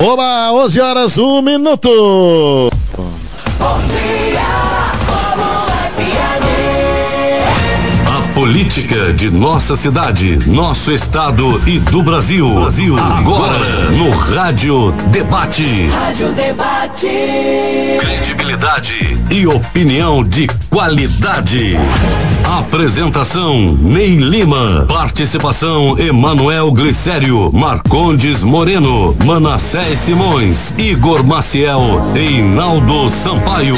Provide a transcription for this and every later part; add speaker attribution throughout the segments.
Speaker 1: Oba, 11 horas, 1 minuto.
Speaker 2: Bom dia, Polo FM.
Speaker 3: A política de nossa cidade, nosso estado e do Brasil. Agora no Rádio Debate.
Speaker 2: Rádio Debate.
Speaker 3: Credibilidade e opinião de qualidade. Apresentação Ney Lima. Participação Emanuel Glicério, Marcondes Moreno, Manassés Simões, Igor Maciel e Inaldo Sampaio.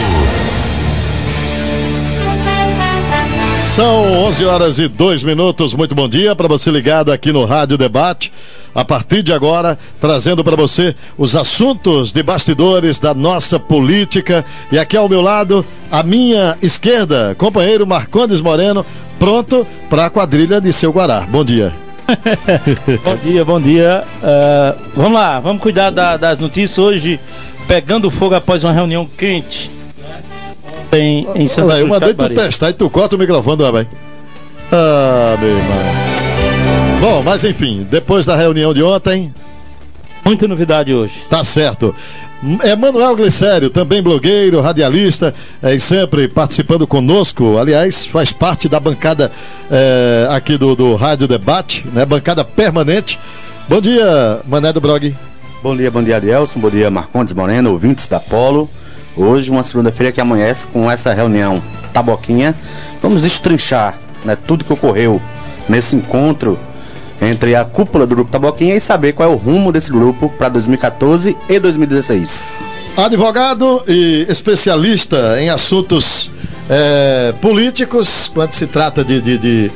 Speaker 1: São 11 horas e 2 minutos. Muito bom dia para você ligado aqui no Rádio Debate. A partir de agora, trazendo para você os assuntos de bastidores da nossa política. E aqui ao meu lado, à minha esquerda, companheiro Marcondes Moreno, pronto para a quadrilha de Seu Guará. Bom dia.
Speaker 4: Bom dia. Vamos lá, vamos cuidar das notícias hoje, pegando fogo após uma reunião quente em Santa Cruz.
Speaker 1: Eu mandei tu testar e tu corta o microfone do rapaz. Meu irmão. Bom, mas enfim, depois da reunião de ontem...
Speaker 4: Muita novidade hoje.
Speaker 1: Tá certo. Emanuel Glicério, também blogueiro, radialista, e sempre participando conosco. Aliás, faz parte da bancada aqui do Rádio Debate, né? Bancada permanente. Bom dia, Mané do Brog.
Speaker 5: Bom dia, Adelson. Bom dia, Marcondes Moreno, ouvintes da Polo. Hoje, uma segunda-feira que amanhece com essa reunião taboquinha. Vamos destrinchar, né, tudo que ocorreu nesse encontro entre a cúpula do Grupo Taboquinha e saber qual é o rumo desse grupo para 2014 e 2016.
Speaker 1: Advogado e especialista em assuntos políticos, quando se trata de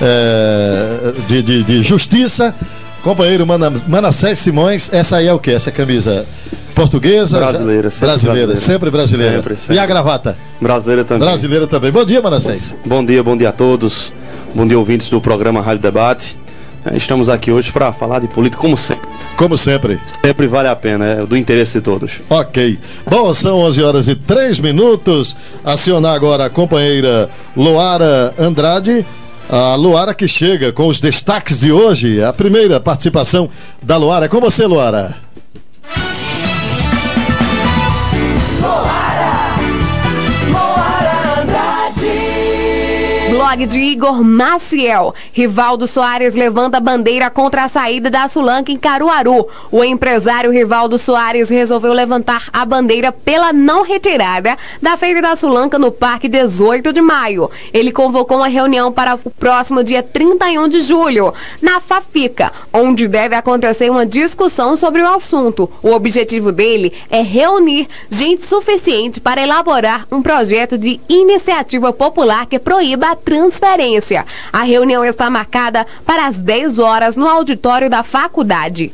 Speaker 1: justiça, companheiro Manassés Simões. Essa aí é o quê? Essa camisa portuguesa?
Speaker 5: Brasileira.
Speaker 1: Sempre brasileira.
Speaker 5: Sempre.
Speaker 1: E a gravata?
Speaker 5: Brasileira também.
Speaker 1: Bom dia, Manassés.
Speaker 5: Bom dia a todos. Bom dia, ouvintes do programa Rádio Debate. Estamos aqui hoje para falar de política, como sempre. Sempre vale a pena, é do interesse de todos.
Speaker 1: Ok. Bom, são 11 horas e 3 minutos. Acionar agora a companheira Loara Andrade. A Loara que chega com os destaques de hoje. A primeira participação da Loara. É com você, Loara.
Speaker 6: Blog de Igor Maciel. Rivaldo Soares levanta bandeira contra a saída da Sulanca em Caruaru. O empresário Rivaldo Soares resolveu levantar a bandeira pela não retirada da Feira da Sulanca no Parque 18 de Maio. Ele convocou uma reunião para o próximo dia 31 de julho, na Fafica, onde deve acontecer uma discussão sobre o assunto. O objetivo dele é reunir gente suficiente para elaborar um projeto de iniciativa popular que proíba a transferência. A reunião está marcada para as 10 horas no auditório da faculdade.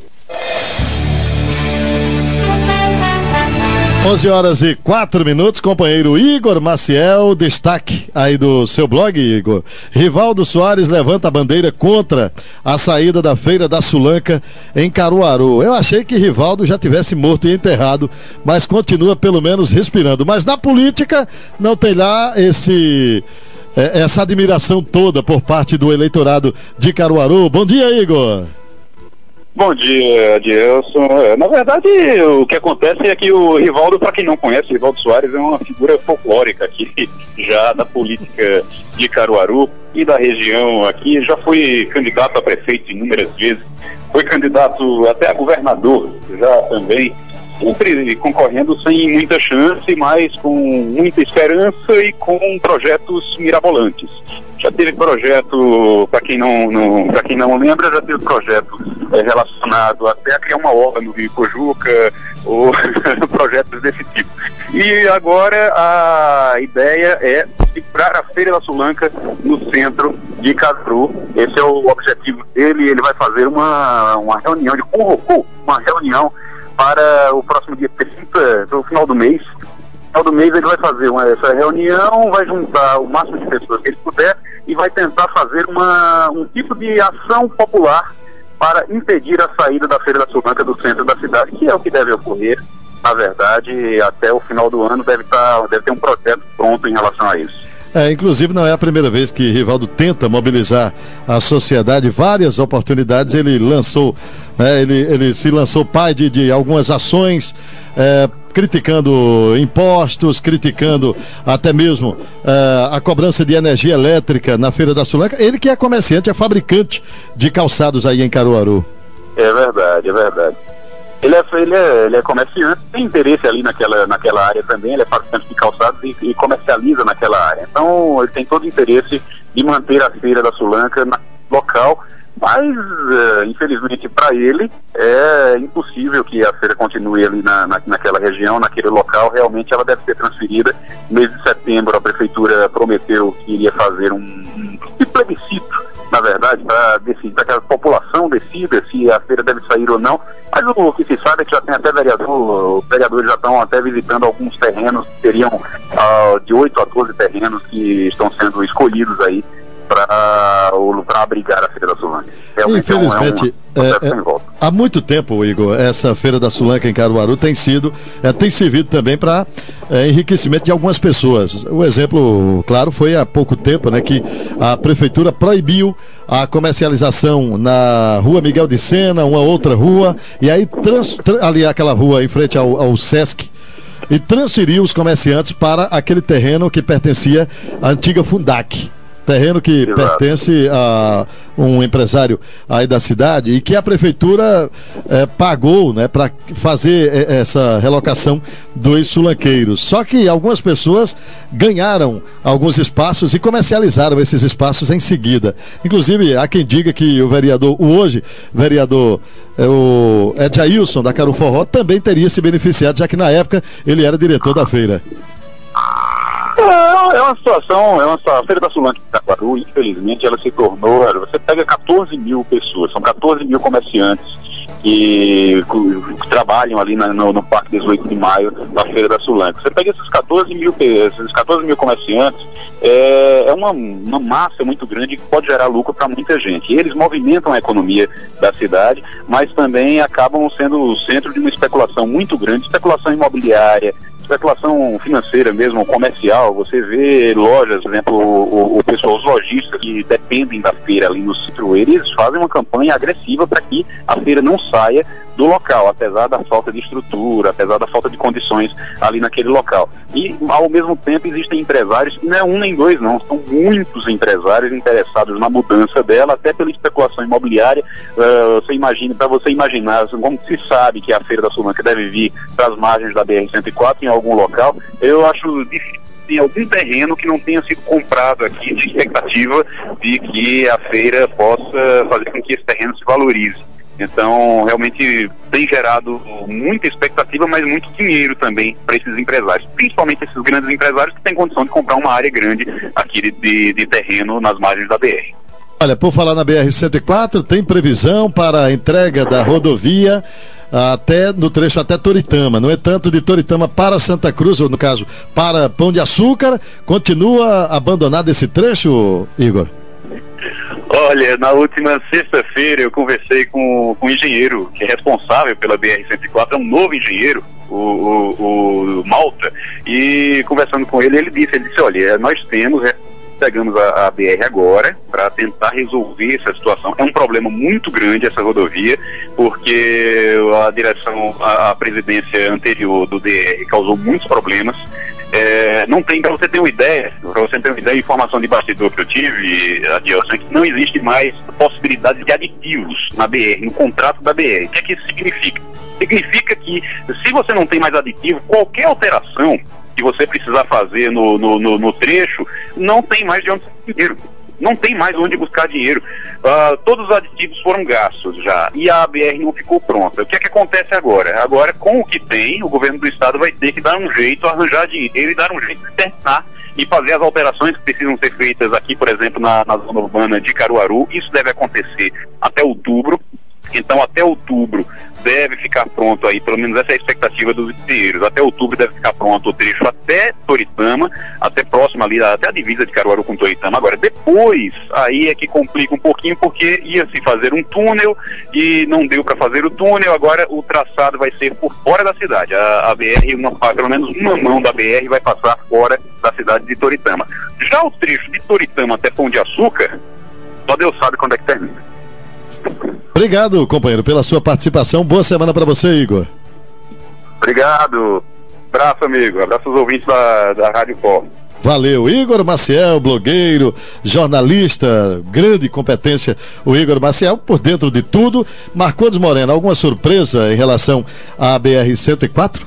Speaker 1: 11 horas e 4 minutos, companheiro Igor Maciel, destaque aí do seu blog, Igor. Rivaldo Soares levanta a bandeira contra a saída da Feira da Sulanca em Caruaru. Eu achei que Rivaldo já tivesse morto e enterrado, mas continua pelo menos respirando. Mas na política não tem lá essa admiração toda por parte do eleitorado de Caruaru. Bom dia, Igor.
Speaker 7: Bom dia, Adelson. Na verdade, o que acontece é que o Rivaldo, para quem não conhece, o Rivaldo Soares é uma figura folclórica aqui, já da política de Caruaru e da região aqui. Já foi candidato a prefeito inúmeras vezes, foi candidato até a governador já também, sempre concorrendo sem muita chance, mas com muita esperança e com projetos mirabolantes. Já teve projeto, para quem não lembra, já teve projeto relacionado até a criar uma obra no Rio Cojuca, ou projetos desse tipo. E agora a ideia é segurar a Feira da Sulanca no centro de Caruaru. Esse é o objetivo dele. Ele vai fazer uma reunião, ele convocou uma reunião para o próximo dia 30, no final do mês. No final do mês ele vai fazer essa reunião, vai juntar o máximo de pessoas que ele puder e vai tentar fazer um tipo de ação popular para impedir a saída da Feira da Sulanca do centro da cidade, que é o que deve ocorrer. Na verdade, até o final do ano deve ter um projeto pronto em relação a isso.
Speaker 1: Inclusive não é a primeira vez que Rivaldo tenta mobilizar a sociedade, várias oportunidades ele lançou, ele se lançou pai de algumas ações, criticando impostos, criticando até mesmo a cobrança de energia elétrica na Feira da Sulanca, ele que é comerciante, é fabricante de calçados aí em Caruaru.
Speaker 7: É verdade. Ele é comerciante, tem interesse ali naquela área também, ele é fabricante de calçados e comercializa naquela área. Então ele tem todo o interesse de manter a Feira da Sulanca no local, mas infelizmente para ele é impossível que a feira continue ali naquela região, naquele local. Realmente ela deve ser transferida. No mês de setembro a prefeitura prometeu que iria fazer um plebiscito, na verdade, para que a população decida se a feira deve sair ou não. Mas o que se sabe é que já tem até os vereadores já estão até visitando alguns terrenos, que seriam de 8 a 12 terrenos que estão sendo escolhidos aí para abrigar a Feira da Sulanca. Realmente
Speaker 1: infelizmente, há muito tempo, Igor, essa Feira da Sulanca em Caruaru tem servido também para enriquecimento de algumas pessoas. O exemplo, claro, foi há pouco tempo, né, que a prefeitura proibiu a comercialização na Rua Miguel de Sena, uma outra rua, e aí ali aquela rua em frente ao Sesc, e transferiu os comerciantes para aquele terreno que pertencia à antiga Fundac. Terreno que pertence a um empresário aí da cidade e que a prefeitura pagou, né, para fazer essa relocação dos sulanqueiros. Só que algumas pessoas ganharam alguns espaços e comercializaram esses espaços em seguida. Inclusive, há quem diga que o vereador o Edjailson da Caru Forró também teria se beneficiado, já que na época ele era diretor da feira.
Speaker 7: É uma situação, a Feira da Sulanca em Caruaru, infelizmente, ela se tornou, você pega 14 mil pessoas, são 14 mil comerciantes que trabalham ali no Parque 18 de Maio da Feira da Sulanca. Você pega esses 14 mil comerciantes, é uma massa muito grande que pode gerar lucro para muita gente. E eles movimentam a economia da cidade, mas também acabam sendo o centro de uma especulação muito grande, especulação imobiliária, especulação financeira mesmo, comercial. Você vê lojas, por exemplo, o pessoal, os lojistas que dependem da feira ali no centro, eles fazem uma campanha agressiva para que a feira não saia do local, apesar da falta de estrutura, apesar da falta de condições ali naquele local. E, ao mesmo tempo, existem empresários, não é um nem dois não, são muitos empresários interessados na mudança dela, até pela especulação imobiliária. Para você imaginar, como se sabe que a Feira da Sulanca deve vir para as margens da BR-104 em algum local, eu acho difícil em algum terreno que não tenha sido comprado aqui, de expectativa de que a feira possa fazer com que esse terreno se valorize. Então, realmente tem gerado muita expectativa, mas muito dinheiro também para esses empresários, principalmente esses grandes empresários que têm condição de comprar uma área grande aqui de terreno nas margens da BR.
Speaker 1: Olha, por falar na BR-104, tem previsão para a entrega da rodovia no trecho até Toritama. No entanto, de Toritama para Santa Cruz, ou no caso, para Pão de Açúcar, continua abandonado esse trecho, Igor?
Speaker 7: Olha, na última sexta-feira eu conversei com um engenheiro que é responsável pela BR-104, é um novo engenheiro, o Malta, e conversando com ele disse, olha, nós pegamos a BR agora para tentar resolver essa situação. É um problema muito grande essa rodovia, porque a presidência anterior do DR causou muitos problemas. Não tem, para você ter uma ideia, informação de bastidor que eu tive, Adilson, é que não existe mais possibilidade de aditivos na BR, no contrato da BR. O que é que isso significa? Significa que, se você não tem mais aditivo, qualquer alteração que você precisar fazer no trecho, não tem mais de onde buscar dinheiro. Não tem mais onde buscar dinheiro. Todos os aditivos foram gastos já, e a BR não ficou pronta. O que é que acontece agora? Agora, com o que tem, o governo do estado vai ter que dar um jeito, arranjar dinheiro e dar um jeito de terminar e fazer as alterações que precisam ser feitas aqui, por exemplo, na zona urbana de Caruaru. Isso deve acontecer até outubro. Então, até outubro, deve ficar pronto aí, pelo menos essa é a expectativa dos engenheiros. Até outubro deve ficar pronto o trecho até Toritama, até próximo ali, até a divisa de Caruaru com Toritama. Agora, depois, aí é que complica um pouquinho, porque ia-se fazer um túnel e não deu para fazer o túnel, agora o traçado vai ser por fora da cidade. A BR, pelo menos uma mão da BR vai passar fora da cidade de Toritama. Já o trecho de Toritama até Pão de Açúcar, só Deus sabe quando é que termina.
Speaker 1: Obrigado, companheiro, pela sua participação. Boa semana para você, Igor.
Speaker 7: Obrigado. Abraço, amigo. Abraço aos ouvintes da Rádio Pó.
Speaker 1: Valeu, Igor Maciel, blogueiro, jornalista, grande competência, o Igor Maciel, por dentro de tudo. Marcondes Moreno, alguma surpresa em relação à BR-104?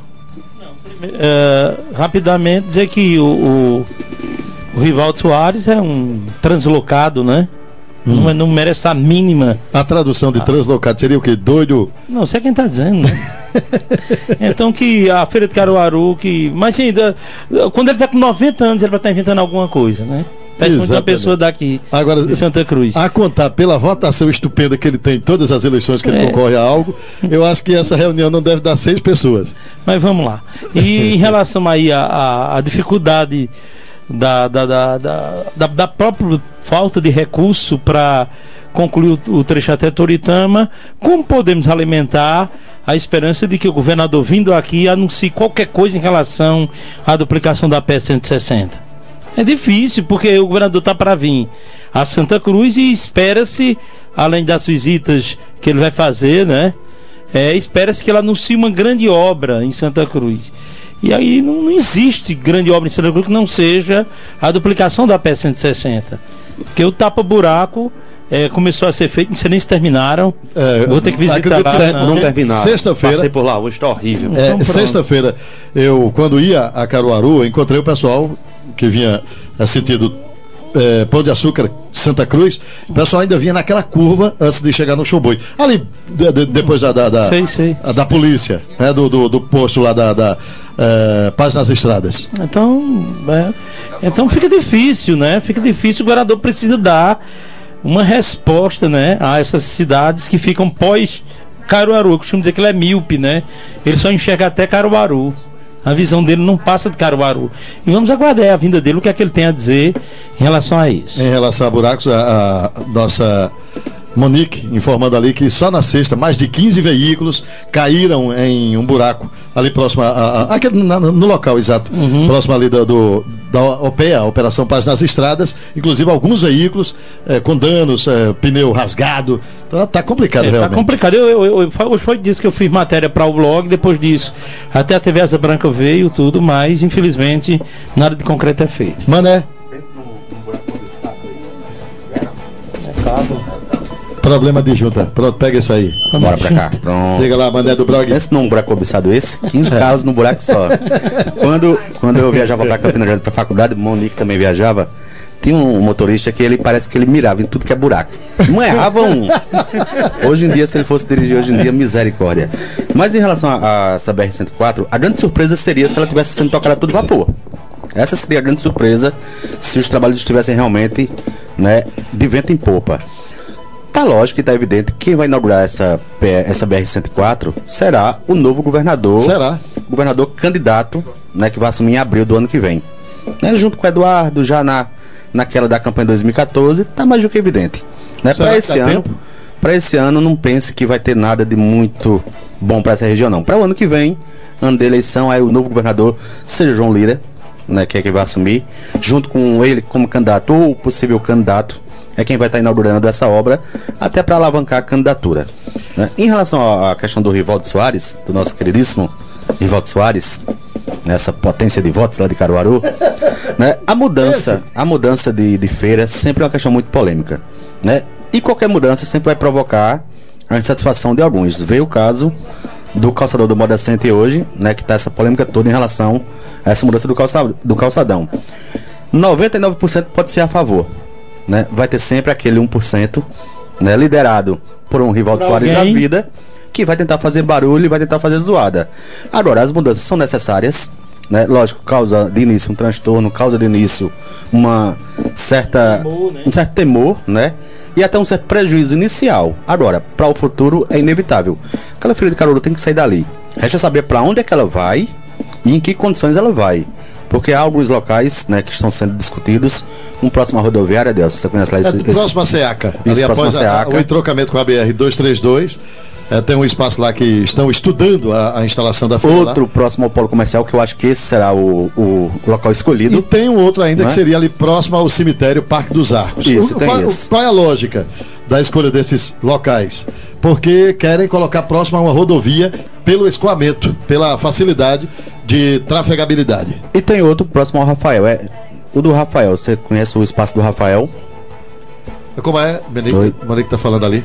Speaker 4: Rapidamente dizer que o Rivaldo Soares é um translocado, né? Não merece a mínima.
Speaker 1: A tradução de translocado seria o quê? Doido?
Speaker 4: Não sei quem tá dizendo, né? Então que a Feira de Caruaru, mas sim, quando ele tá com 90 anos, ele vai estar inventando alguma coisa, né? Parece muito uma pessoa daqui,
Speaker 1: agora,
Speaker 4: de Santa Cruz.
Speaker 1: A contar pela votação estupenda que ele tem em todas as eleições que ele concorre a algo, eu acho que essa reunião não deve dar 6 pessoas.
Speaker 4: Mas vamos lá. E em relação aí à dificuldade da própria falta de recurso para concluir o trecho até Toritama, como podemos alimentar a esperança de que o governador vindo aqui anuncie qualquer coisa em relação à duplicação da PS-160? É difícil, porque o governador está para vir a Santa Cruz e espera-se, além das visitas que ele vai fazer, né? Espera-se que ele anuncie uma grande obra em Santa Cruz. E aí não existe grande obra em Santa Cruz que não seja a duplicação da PS-160. Porque o tapa-buraco começou a ser feito, não sei nem se terminaram. Vou ter que visitar lá.
Speaker 5: Não terminaram.
Speaker 1: Sexta-feira.
Speaker 5: Passei por lá, hoje está horrível.
Speaker 1: Sexta-feira, quando ia a Caruaru, encontrei o pessoal que vinha sentido Pão de Açúcar, Santa Cruz. O pessoal ainda vinha naquela curva antes de chegar no Showboy. Ali, depois da polícia, né, do posto lá da Paz nas Estradas.
Speaker 4: Então fica difícil, né? Fica difícil, o governador precisa dar uma resposta, né, a essas cidades que ficam pós Caruaru. Eu costumo dizer que ele é míope, né? Ele só enxerga até Caruaru. A visão dele não passa de Caruaru. E vamos aguardar a vinda dele, o que é que ele tem a dizer em relação a isso. Em
Speaker 1: relação a buracos, a nossa Monique informando ali que só na sexta mais de 15 veículos caíram em um buraco ali próximo no local exato, próximo ali da OPEA, a Operação Paz nas Estradas, inclusive alguns veículos com danos, pneu rasgado. Então tá complicado realmente.
Speaker 4: Tá complicado. Hoje foi disso que eu fiz matéria para o blog, depois disso até a TV Asa Branca veio tudo, mas infelizmente nada de concreto é feito.
Speaker 1: Mané. Problema de junta. Pronto, pega isso aí.
Speaker 5: Bora pra cá. Pronto.
Speaker 1: Liga lá, Mané do blog.
Speaker 5: Pensa num buraco cobiçado esse. 15 carros num buraco só. Quando eu viajava pra Campina Grande pra faculdade, Monique também viajava. Tinha um motorista que ele parece que ele mirava em tudo que é buraco. Não errava um. Hoje em dia, se ele fosse dirigir hoje em dia, misericórdia. Mas em relação a essa BR-104, a grande surpresa seria se ela tivesse sendo tocada a todo vapor. Essa seria a grande surpresa se os trabalhos estivessem realmente, né, de vento em popa. Tá lógico e tá evidente que quem vai inaugurar essa BR-104 será o novo governador.
Speaker 1: Será?
Speaker 5: Governador candidato, né, que vai assumir em abril do ano que vem. Né, junto com o Eduardo, já naquela da campanha de 2014, tá mais do que evidente. Né, para esse ano, não pense que vai ter nada de muito bom para essa região, não. Para o ano que vem, ano da eleição, aí o novo governador seja João Lira, né, que é quem vai assumir, junto com ele como candidato ou possível candidato, é quem vai estar inaugurando essa obra, até para alavancar a candidatura. Né? Em relação à questão do Rivaldo Soares, do nosso queridíssimo Rivaldo Soares, nessa potência de votos lá de Caruaru, né? A mudança de feira sempre é uma questão muito polêmica, né? E qualquer mudança sempre vai provocar a insatisfação de alguns. Veio o caso do calçador do Moda Center hoje, né? Que está essa polêmica toda em relação a essa mudança do calçadão. 99% pode ser a favor. Né? Vai ter sempre aquele 1%, né, liderado por um Rivaldo Soares da vida, que vai tentar fazer barulho e vai tentar fazer zoada. Agora, as mudanças são necessárias, né? Lógico, causa de início um transtorno, causa de início um certo temor, né? e até um certo prejuízo inicial. Agora, para o futuro é inevitável. Aquela feira de Caruaru tem que sair dali. Resta saber para onde é que ela vai e em que condições ela vai. Porque há alguns locais, né, que estão sendo discutidos. Próximo à rodoviária, Deus, você conhece lá esse...
Speaker 1: Próximo à SEACA.
Speaker 5: Isso,
Speaker 1: ali
Speaker 5: próximo
Speaker 1: após
Speaker 5: à SEACA.
Speaker 1: o entrocamento com a BR-232. Tem um espaço lá que estão estudando a instalação da feira.
Speaker 5: Outro próximo ao polo comercial, que eu acho que esse será o local escolhido.
Speaker 1: E tem um outro ainda,
Speaker 5: Não
Speaker 1: que
Speaker 5: é?
Speaker 1: seria ali próximo ao cemitério Parque dos Arcos.
Speaker 5: Isso, tem esse.
Speaker 1: Qual é a lógica da escolha desses locais? Porque querem colocar próximo a uma rodovia pelo escoamento, pela facilidade de trafegabilidade.
Speaker 5: E tem outro próximo ao Rafael. O do Rafael, você conhece o espaço do Rafael?
Speaker 1: Como é,
Speaker 5: Oi.
Speaker 1: Monique tá falando ali?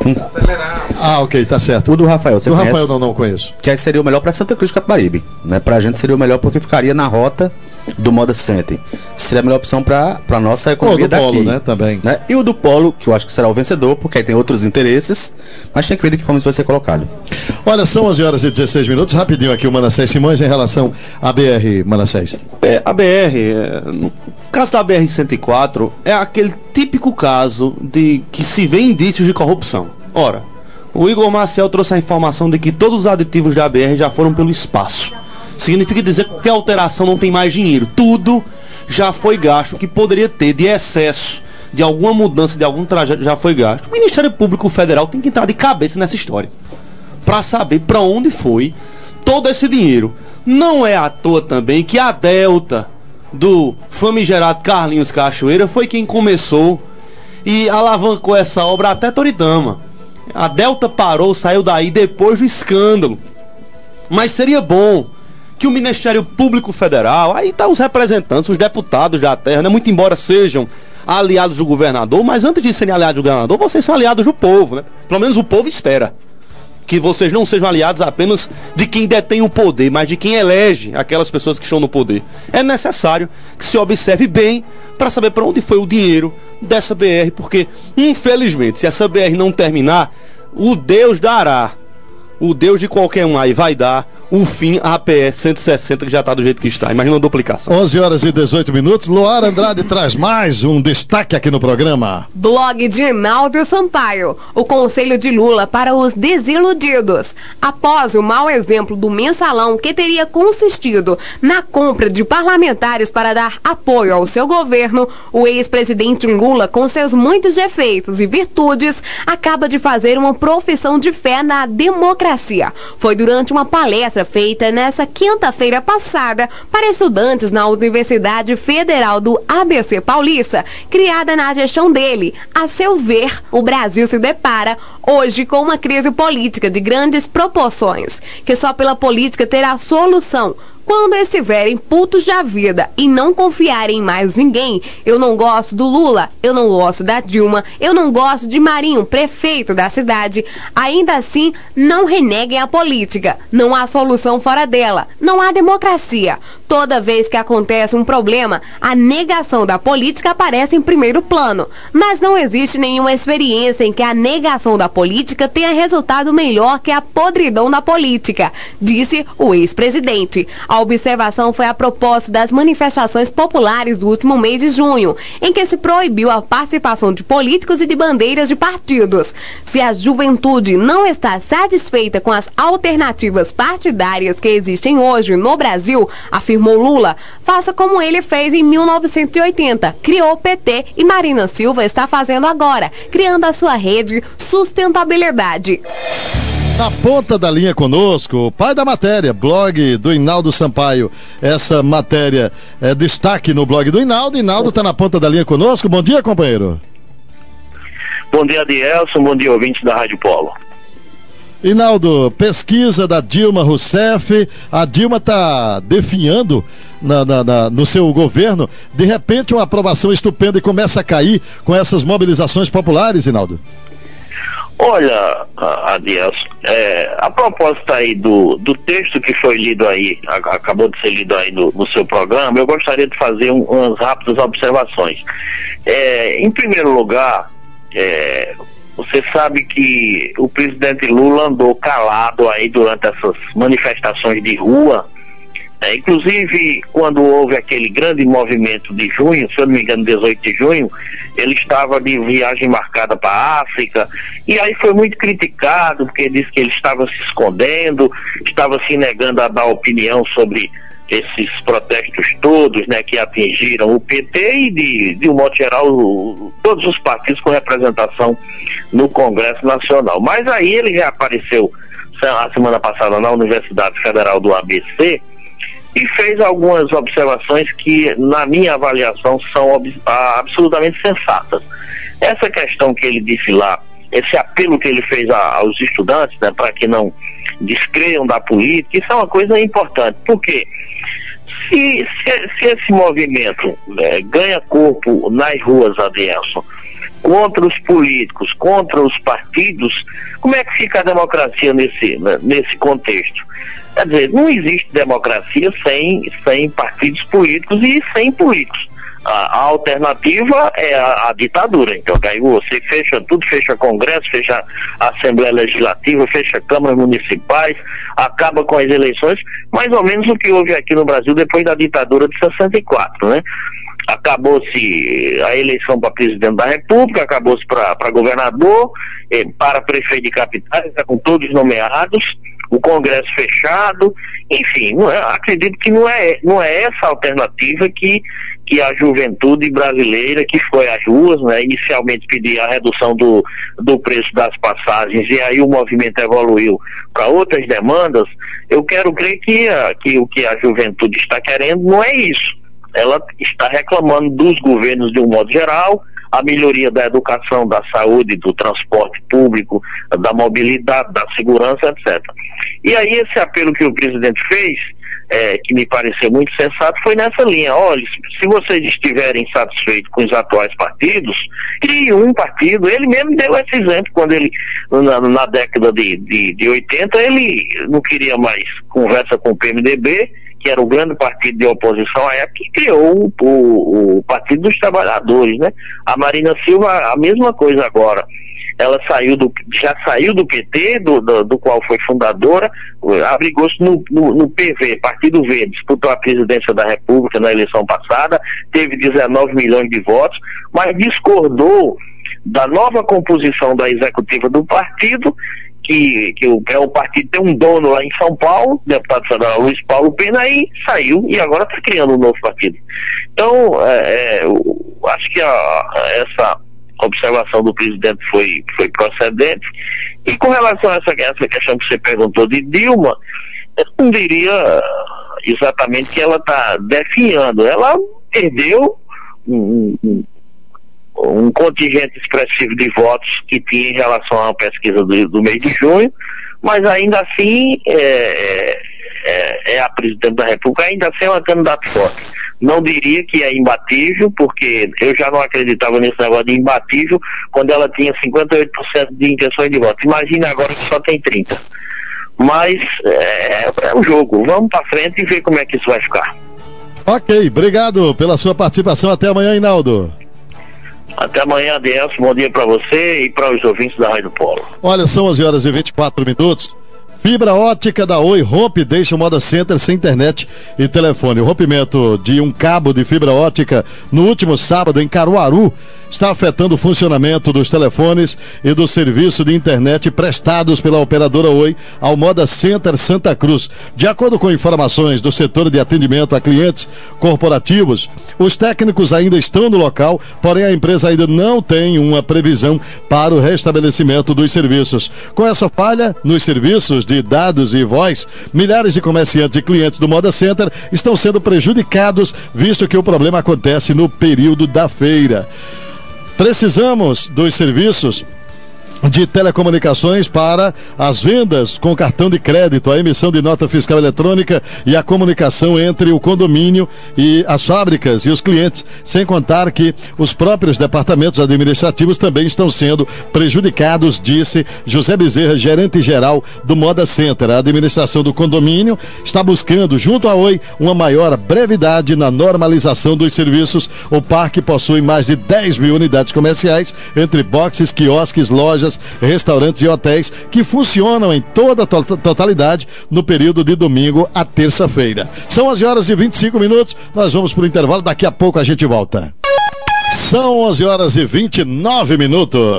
Speaker 1: Ah, ok, tá certo.
Speaker 5: O do Rafael, você
Speaker 1: O
Speaker 5: conhece?
Speaker 1: Rafael não conheço.
Speaker 5: Que aí seria o melhor para Santa Cruz do Capibaribe, né? Pra gente seria o melhor porque ficaria na rota do Moda Center. Seria a melhor opção pra nossa
Speaker 1: Ou
Speaker 5: economia
Speaker 1: do
Speaker 5: daqui.
Speaker 1: Polo, né, também.
Speaker 5: Né? E o do Polo, que eu acho que será o vencedor, porque aí tem outros interesses, mas tem que ver de que forma isso vai ser colocado.
Speaker 1: Olha, são 11h16. Rapidinho aqui o Manassés Simões em relação à BR, Manassés.
Speaker 8: A BR, no caso da BR-104, é aquele típico caso de que se vê indícios de corrupção. Ora, o Igor Maciel trouxe a informação de que todos os aditivos da BR já foram pelo espaço. Significa dizer que a alteração não tem mais dinheiro. Tudo já foi gasto. O que poderia ter de excesso, de alguma mudança, de algum trajeto, já foi gasto. O Ministério Público Federal tem que entrar de cabeça nessa história para saber para onde foi todo esse dinheiro. Não é à toa também que a Delta do famigerado Carlinhos Cachoeira foi quem começou e alavancou essa obra até Toritama. A Delta parou, saiu daí depois do escândalo. Mas seria bom que o Ministério Público Federal, aí tá os representantes, os deputados da terra, né? Muito embora sejam aliados do governador, mas antes de serem aliados do governador, vocês são aliados do povo, né? Pelo menos o povo espera que vocês não sejam aliados apenas de quem detém o poder, mas de quem elege aquelas pessoas que estão no poder. É necessário que se observe bem para saber para onde foi o dinheiro dessa BR, porque, infelizmente, se essa BR não terminar, o Deus dará. O Deus de qualquer um aí vai dar o fim à PE 160, que já está do jeito que está. Imagina a duplicação.
Speaker 1: 11h18. Loar Andrade traz mais um destaque aqui no programa.
Speaker 6: Blog de Hinaldo Sampaio. O conselho de Lula para os desiludidos. Após o mau exemplo do mensalão que teria consistido na compra de parlamentares para dar apoio ao seu governo, o ex-presidente Lula, com seus muitos defeitos e virtudes, acaba de fazer uma profissão de fé na democracia. Foi durante uma palestra feita nesta quinta-feira passada para estudantes na Universidade Federal do ABC Paulista, criada na gestão dele. A seu ver, o Brasil se depara hoje com uma crise política de grandes proporções, que só pela política terá solução. Quando estiverem putos da vida e não confiarem em mais ninguém. Eu não gosto do Lula, eu não gosto da Dilma, eu não gosto de Marinho, prefeito da cidade. Ainda assim, não reneguem a política. Não há solução fora dela. Não há democracia. Toda vez que acontece um problema, a negação da política aparece em primeiro plano. Mas não existe nenhuma experiência em que a negação da política tenha resultado melhor que a podridão da política, disse o ex-presidente. A observação foi a propósito das manifestações populares do último mês de junho, em que se proibiu a participação de políticos e de bandeiras de partidos. Se a juventude não está satisfeita com as alternativas partidárias que existem hoje no Brasil, afirmou Lula, faça como ele fez em 1980, criou o PT e Marina Silva está fazendo agora, criando a sua rede Sustentabilidade.
Speaker 1: Na ponta da linha conosco, o pai da matéria, blog do Hinaldo Sampaio. Essa matéria é destaque no blog do Hinaldo. Hinaldo está na ponta da linha conosco. Bom dia, companheiro.
Speaker 9: Bom dia, Adielson. Bom dia, ouvintes da Rádio Polo.
Speaker 1: Hinaldo, pesquisa da Dilma Rousseff. A Dilma está definhando no seu governo. De repente, uma aprovação estupenda e começa a cair com essas mobilizações populares, Hinaldo.
Speaker 9: Olha, Adielson, a propósito aí do texto que foi lido aí, acabou de ser lido aí no seu programa, eu gostaria de fazer umas rápidas observações. Em primeiro lugar, você sabe que o presidente Lula andou calado aí durante essas manifestações de rua, Inclusive, quando houve aquele grande movimento de junho, se eu não me engano, 18 de junho, ele estava de viagem marcada para a África, e aí foi muito criticado, porque disse que ele estava se escondendo, estava se negando a dar opinião sobre esses protestos todos, né, que atingiram o PT e, de um modo geral, todos os partidos com representação no Congresso Nacional. Mas aí ele reapareceu a semana passada na Universidade Federal do ABC e fez algumas observações que, na minha avaliação, são absolutamente sensatas. Essa questão que ele disse lá, esse apelo que ele fez aos estudantes, né, para que não descreiam da política, isso é uma coisa importante, porque se esse movimento ganha corpo nas ruas, Adelson, contra os políticos, contra os partidos, como é que fica a democracia nesse contexto? Quer dizer, não existe democracia sem partidos políticos e sem políticos. A alternativa é a ditadura. Então, aí você fecha tudo, fecha Congresso, fecha Assembleia Legislativa, fecha câmaras municipais, acaba com as eleições, mais ou menos o que houve aqui no Brasil depois da ditadura de 64, né? Acabou-se a eleição para presidente da República, acabou-se para governador, para prefeito de capitais, com todos nomeados, o Congresso fechado, enfim, acredito que não é essa alternativa que a juventude brasileira, que foi às ruas, né, inicialmente pedir a redução do preço das passagens, e aí o movimento evoluiu para outras demandas. Eu quero crer que o que a juventude está querendo não é isso. Ela está reclamando dos governos de um modo geral, a melhoria da educação, da saúde, do transporte público, da mobilidade, da segurança, etc. E aí esse apelo que o presidente fez, que me pareceu muito sensato, foi nessa linha: olha, se vocês estiverem satisfeitos com os atuais partidos, crie um partido. Ele mesmo deu esse exemplo, quando ele, na década de 80, ele não queria mais conversa com o PMDB, que era o grande partido de oposição à época, e criou o Partido dos Trabalhadores, né? A Marina Silva, a mesma coisa agora. Ela já saiu do PT, do qual foi fundadora, abrigou-se no PV, Partido Verde, disputou a presidência da República na eleição passada, teve 19 milhões de votos, mas discordou da nova composição da executiva do partido, que o partido tem um dono lá em São Paulo, deputado federal Luiz Paulo Pena, aí saiu e agora está criando um novo partido. Então, acho que essa observação do presidente foi procedente. E com relação a essa questão que você perguntou de Dilma, eu não diria exatamente que ela está definhando. Ela perdeu um contingente expressivo de votos que tinha em relação à pesquisa do mês de junho, mas ainda assim é a presidente da República, ainda assim é uma candidata forte. Não diria que é imbatível, porque eu já não acreditava nesse negócio de imbatível quando ela tinha 58% de intenções de voto. Imagina agora que só tem 30%. Mas é o jogo. Vamos para frente e ver como é que isso vai ficar.
Speaker 1: Ok, obrigado pela sua participação. Até amanhã, Hinaldo.
Speaker 9: Até amanhã, Adelson. Bom dia para você e para os ouvintes da Rádio Polo.
Speaker 1: Olha, são 11h24. Fibra ótica da Oi rompe, deixa o Moda Center sem internet e telefone. O rompimento de um cabo de fibra ótica no último sábado em Caruaru está afetando o funcionamento dos telefones e do serviço de internet prestados pela operadora Oi ao Moda Center Santa Cruz. De acordo com informações do setor de atendimento a clientes corporativos, os técnicos ainda estão no local, porém a empresa ainda não tem uma previsão para o restabelecimento dos serviços. Com essa falha nos serviços de dados e voz, milhares de comerciantes e clientes do Moda Center estão sendo prejudicados, visto que o problema acontece no período da feira. Precisamos dos serviços de telecomunicações para as vendas com cartão de crédito, a emissão de nota fiscal eletrônica e a comunicação entre o condomínio e as fábricas e os clientes, sem contar que os próprios departamentos administrativos também estão sendo prejudicados, disse José Bezerra, gerente-geral do Moda Center. A administração do condomínio está buscando, junto à Oi, uma maior brevidade na normalização dos serviços. O parque possui mais de 10 mil unidades comerciais, entre boxes, quiosques, lojas lojas, restaurantes e hotéis que funcionam em toda a totalidade no período de domingo a terça-feira. São 11h25, nós vamos pro intervalo, daqui a pouco a gente volta. São 11h29.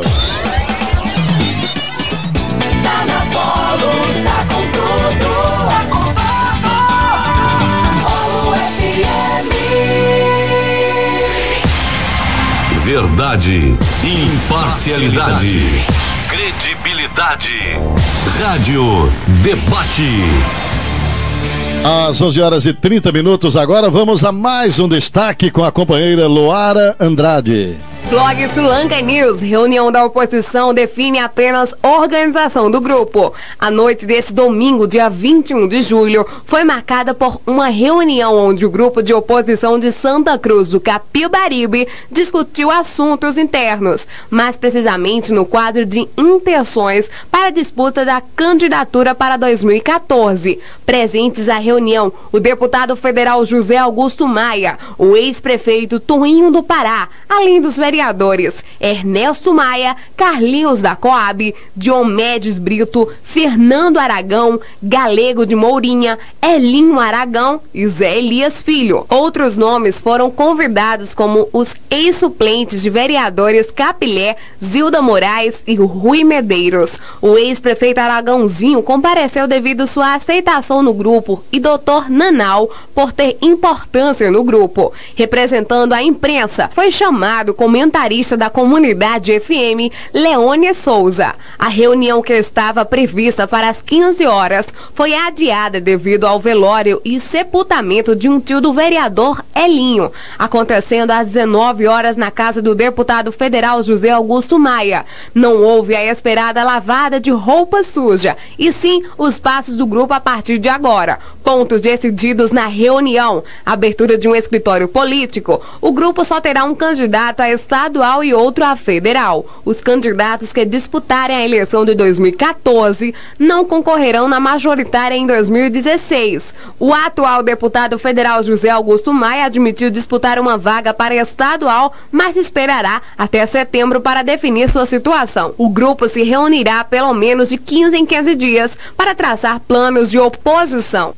Speaker 2: Tá na Polo, tá com tudo, Polo FM.
Speaker 3: Verdade, imparcialidade, credibilidade. Rádio Debate.
Speaker 1: Às 11h30, agora vamos a mais um destaque com a companheira Loara Andrade.
Speaker 6: Blog Sulanca News, reunião da oposição define apenas organização do grupo. A noite desse domingo, dia 21 de julho, foi marcada por uma reunião onde o grupo de oposição de Santa Cruz do Capibaribe discutiu assuntos internos, mais precisamente no quadro de intenções para a disputa da candidatura para 2014. Presentes à reunião, o deputado federal José Augusto Maia, o ex-prefeito Toninho do Pará, além dos vereadores Ernesto Maia, Carlinhos da Coab, Diomedes Brito, Fernando Aragão, Galego de Mourinha, Elinho Aragão e Zé Elias Filho. Outros nomes foram convidados como os ex-suplentes de vereadores Capilé, Zilda Moraes e Rui Medeiros. O ex-prefeito Aragãozinho compareceu devido sua aceitação no grupo e Dr. Nanau por ter importância no grupo. Representando a imprensa, foi chamado comentarista da comunidade FM, Leone Souza. A reunião que estava prevista para as 15 horas foi adiada devido ao velório e sepultamento de um tio do vereador Elinho, acontecendo às 19 horas na casa do deputado federal José Augusto Maia. Não houve a esperada lavada de roupa suja, e sim os passos do grupo a partir de agora. Pontos decididos na reunião: abertura de um escritório político. O grupo só terá um candidato a estadual e outro a federal. Os candidatos que disputarem a eleição de 2014 não concorrerão na majoritária em 2016. O atual deputado federal José Augusto Maia admitiu disputar uma vaga para estadual, mas esperará até setembro para definir sua situação. O grupo se reunirá pelo menos de 15 em 15 dias para traçar planos de oposição.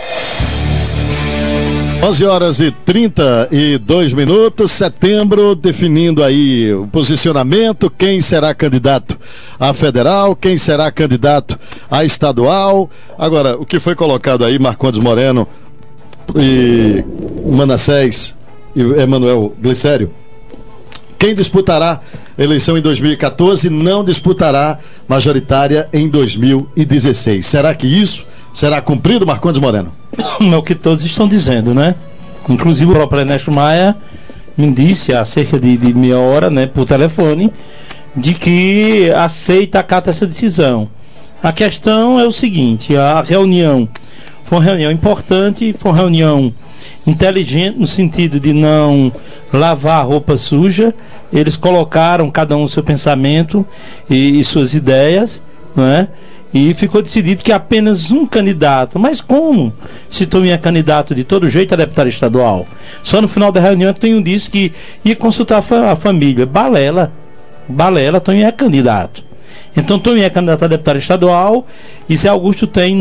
Speaker 1: 11h32, setembro, definindo aí o posicionamento, quem será candidato a federal, quem será candidato a estadual. Agora, o que foi colocado aí, Marcondes Moreno e Manassés e Emanuel Glicério, quem disputará eleição em 2014 não disputará majoritária em 2016. Será que isso será cumprido, Marcondes Moreno?
Speaker 4: É o que todos estão dizendo, né? Inclusive o próprio Ernesto Maia me disse há cerca de meia hora, né, por telefone, de que acata essa decisão. A questão é o seguinte: a reunião foi uma reunião importante, foi uma reunião inteligente no sentido de não lavar a roupa suja. Eles colocaram cada um o seu pensamento e suas ideias, né? E ficou decidido que apenas um candidato. Mas como se Toninho é candidato de todo jeito a deputado estadual? Só no final da reunião Toninho disse que ia consultar a família. Balela, Toninho é candidato. Então Toninho é candidato a deputado estadual e Zé Augusto tem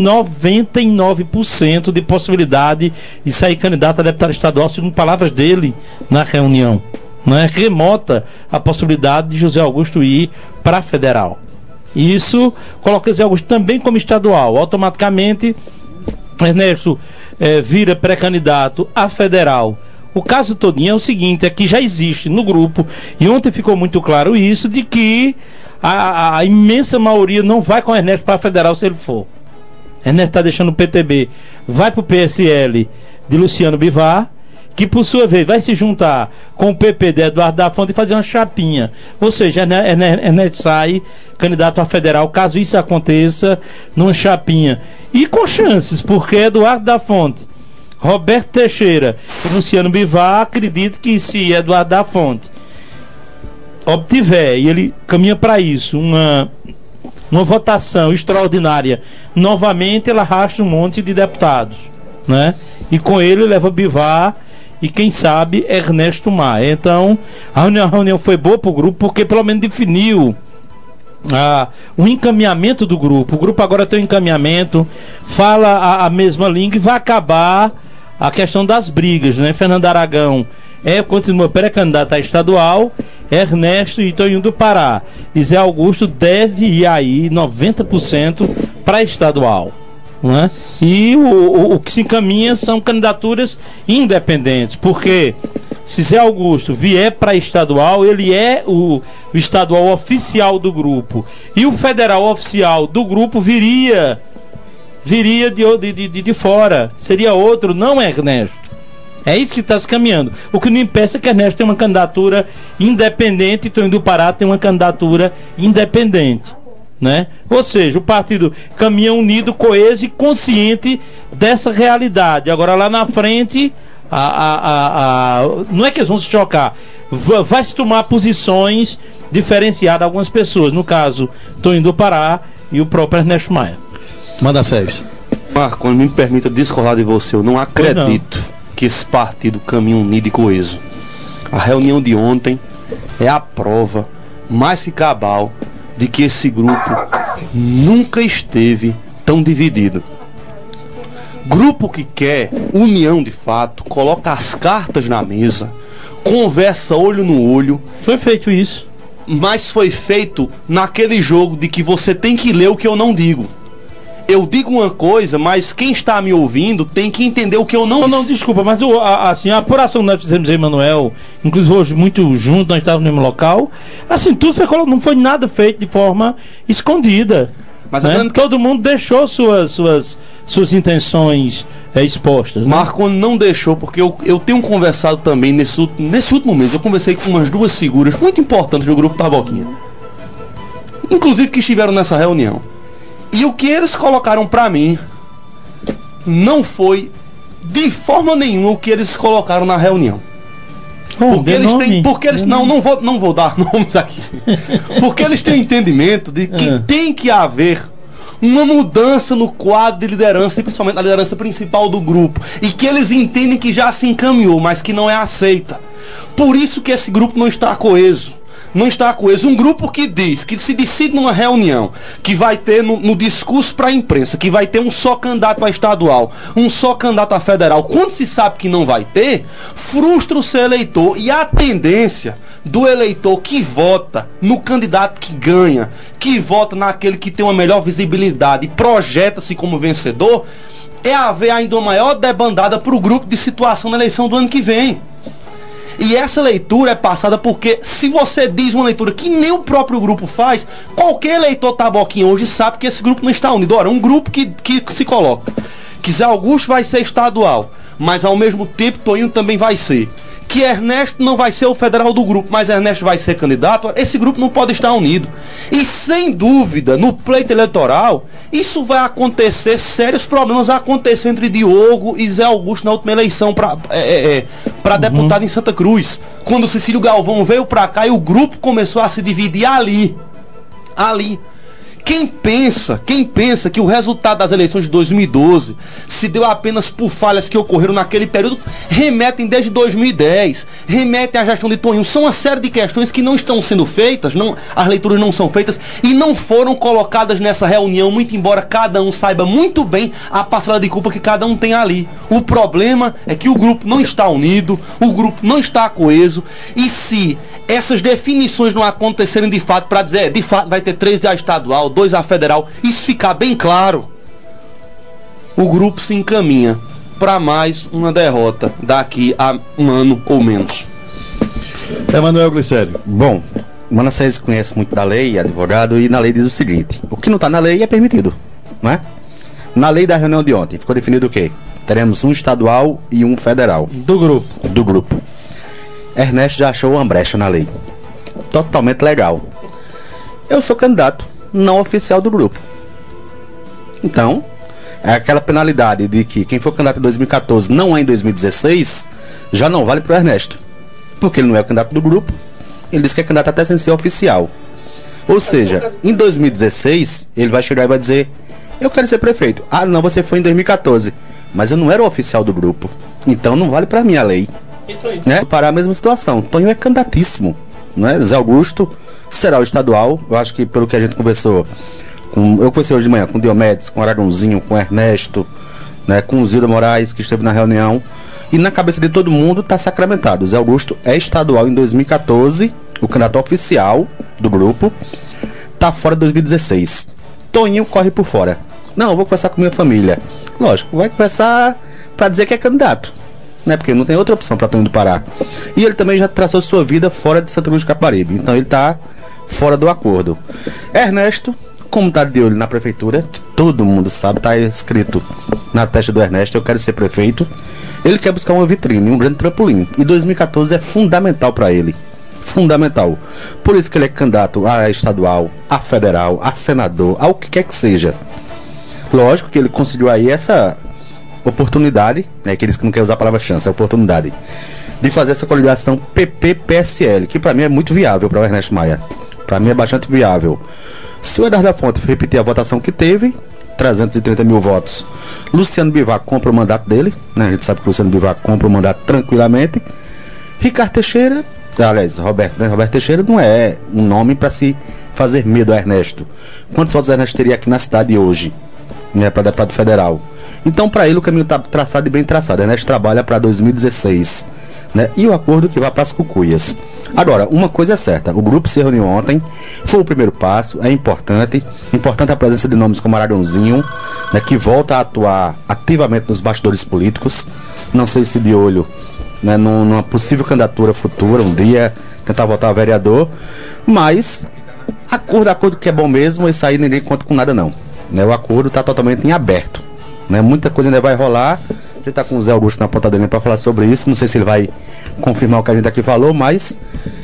Speaker 4: 99% de possibilidade de sair candidato a deputado estadual, segundo palavras dele na reunião. Não é remota a possibilidade de José Augusto ir para a federal. Isso coloca Zé Augusto também como estadual. Automaticamente Ernesto vira pré-candidato a federal. O caso todinho é o seguinte: é que já existe no grupo, e ontem ficou muito claro isso, de que a imensa maioria não vai com Ernesto para a federal se ele for. Ernesto está deixando o PTB, vai para o PSL de Luciano Bivar, que por sua vez vai se juntar com o PP de Eduardo da Fonte e fazer uma chapinha. Ou seja, Ernesto sai candidato a federal, caso isso aconteça, numa chapinha. E com chances, porque Eduardo da Fonte, Roberto Teixeira e Luciano Bivar, acredito que se Eduardo da Fonte obtiver, e ele caminha para isso, uma votação extraordinária, novamente ele arrasta um monte de deputados, né? E com ele leva Bivar e quem sabe Ernesto Maia. Então a reunião foi boa para o grupo, porque pelo menos definiu o encaminhamento do grupo. O grupo agora tem um encaminhamento, fala a mesma língua e vai acabar a questão das brigas, né? Fernando Aragão continua pré-candidato a estadual, Ernesto e Toninho do Pará. E Zé Augusto deve ir aí 90% para estadual. Né? E o que se encaminha são candidaturas independentes, porque se Zé Augusto vier para estadual, ele é o estadual oficial do grupo, e o federal oficial do grupo viria de fora, seria outro, não é Ernesto. É isso que está se caminhando. O que não impeça que Ernesto tem uma candidatura independente e Toninho do Pará tem uma candidatura independente, né? Ou seja, o partido caminha unido, coeso e consciente dessa realidade. Agora lá na frente, não é que eles vão se chocar, vai se tomar posições diferenciadas a algumas pessoas. No caso, Toninho do Pará e o próprio Ernesto Maia.
Speaker 1: Manda 6.
Speaker 8: Marco, me permita discordar de você. Eu não acredito que esse partido caminhe unido e coeso. A reunião de ontem é a prova mais que cabal de que esse grupo nunca esteve tão dividido. Grupo que quer união de fato, coloca as cartas na mesa, conversa olho no olho.
Speaker 4: Foi feito isso.
Speaker 8: Mas foi feito naquele jogo de que você tem que ler o que eu não digo. Eu digo uma coisa, mas quem está me ouvindo tem que entender o que eu não...
Speaker 4: Não, desculpa, mas assim, a apuração que nós fizemos aí, Manuel, inclusive hoje muito junto, nós estávamos no mesmo local, assim, tudo foi, não foi nada feito de forma escondida. Mas né? Todo mundo deixou suas intenções expostas. Né?
Speaker 8: Marco não deixou, porque eu tenho conversado também nesse último mês, eu conversei com umas duas figuras muito importantes do grupo Taboquinha, inclusive que estiveram nessa reunião. E o que eles colocaram pra mim não foi de forma nenhuma o que eles colocaram na reunião. Não vou dar nomes aqui. Porque eles têm entendimento de que tem que haver uma mudança no quadro de liderança, e principalmente na liderança principal do grupo, e que eles entendem que já se encaminhou, mas que não é aceita. Por isso que esse grupo não está coeso. Não está coeso. Um grupo que diz que se decide numa reunião que vai ter no discurso para a imprensa que vai ter um só candidato a estadual, um só candidato a federal, quando se sabe que não vai ter, frustra o seu eleitor. E a tendência do eleitor que vota no candidato que ganha, que vota naquele que tem uma melhor visibilidade e projeta-se como vencedor, é haver ainda uma maior debandada para o grupo de situação na eleição do ano que vem. E essa leitura é passada porque, se você diz uma leitura que nem o próprio grupo faz, qualquer eleitor taboquinho hoje sabe que esse grupo não está unido. Ora, um grupo que se coloca que Zé Augusto vai ser estadual, mas ao mesmo tempo Toninho também vai ser, que Ernesto não vai ser o federal do grupo, mas Ernesto vai ser candidato, esse grupo não pode estar unido. E sem dúvida, no pleito eleitoral, isso vai acontecer, sérios problemas vão acontecer entre Diogo e Zé Augusto na última eleição para deputado em Santa Cruz. Quando o Cecílio Galvão veio para cá e o grupo começou a se dividir ali. Quem pensa que o resultado das eleições de 2012 se deu apenas por falhas que ocorreram naquele período, remetem desde 2010, remetem à gestão de Toninho. São uma série de questões que não estão sendo feitas, as leituras não são feitas e não foram colocadas nessa reunião, muito embora cada um saiba muito bem a parcela de culpa que cada um tem ali. O problema é que o grupo não está unido, o grupo não está coeso, e se essas definições não acontecerem de fato, para dizer, de fato vai ter 3 a estadual, 2 a federal, isso ficar bem claro, o grupo se encaminha para mais uma derrota daqui a um ano ou menos.
Speaker 1: Emanuel Glicério.
Speaker 5: Bom, Manassés conhece muito da lei, advogado, e na lei diz o seguinte: o que não está na lei é permitido, não é? Na lei da reunião de ontem ficou definido o quê? Teremos um estadual e um federal. Do grupo. Ernesto já achou uma brecha na lei. Totalmente legal. Eu sou candidato não oficial do grupo. Então, é aquela penalidade de que quem for candidato em 2014 não é em 2016, já não vale para o Ernesto. Porque ele não é o candidato do grupo, ele diz que é candidato até sem ser oficial. Ou seja, em 2016, ele vai chegar e vai dizer: eu quero ser prefeito. Ah, não, você foi em 2014. Mas eu não era o oficial do grupo. Então não vale para mim a lei. Né? Para a mesma situação. Toninho é candidatíssimo. Não é? Zé Augusto será o estadual. Eu acho que pelo que a gente conversou, eu conversei hoje de manhã com o Diomedes, com o Aragãozinho, com o Ernesto, né, com o Zilda Moraes, que esteve na reunião, e na cabeça de todo mundo está sacramentado. O Zé Augusto é estadual em 2014, o candidato oficial do grupo, tá fora de 2016. Toninho corre por fora. Não, eu vou conversar com minha família. Lógico, vai conversar para dizer que é candidato, né? Porque não tem outra opção para Toninho do Pará. E ele também já traçou sua vida fora de Santa Cruz de Capibaribe, então ele tá fora do acordo. Ernesto, como tá de olho na prefeitura, todo mundo sabe, tá escrito na testa do Ernesto, eu quero ser prefeito. Ele quer buscar uma vitrine, um grande trampolim. E 2014 é fundamental para ele. Fundamental. Por isso que ele é candidato a estadual, a federal, a senador, ao que quer que seja. Lógico que ele conseguiu aí essa oportunidade, né, aqueles que não querem usar a palavra chance, é oportunidade, de fazer essa coligação PP-PSL, que para mim é muito viável para o Ernesto Maia. Para mim é bastante viável. Se o Eduardo da Fonte repetir a votação que teve, 330 mil votos, Luciano Bivar compra o mandato dele, né? A gente sabe que o Luciano Bivar compra o mandato tranquilamente. Ricardo Teixeira, aliás, Roberto, né? Roberto Teixeira não é um nome para se fazer medo a Ernesto. Quantos votos Ernesto teria aqui na cidade hoje, né, para deputado federal? Então, para ele, o caminho está traçado e bem traçado. Ernesto trabalha para 2016, né? E o acordo que vai para as cucuias. Agora, uma coisa é certa, o grupo se reuniu ontem, foi o primeiro passo, é importante a presença de nomes como Aragãozinho, né, que volta a atuar ativamente nos bastidores políticos, não sei se de olho, né, numa possível candidatura futura, um dia tentar votar a vereador, mas acordo que é bom mesmo, isso aí ninguém conta com nada não, né, o acordo está totalmente em aberto, né, muita coisa ainda vai rolar. A gente está com o Zé Augusto na ponta dele para falar sobre isso. Não sei se ele vai confirmar o que a gente aqui falou, mas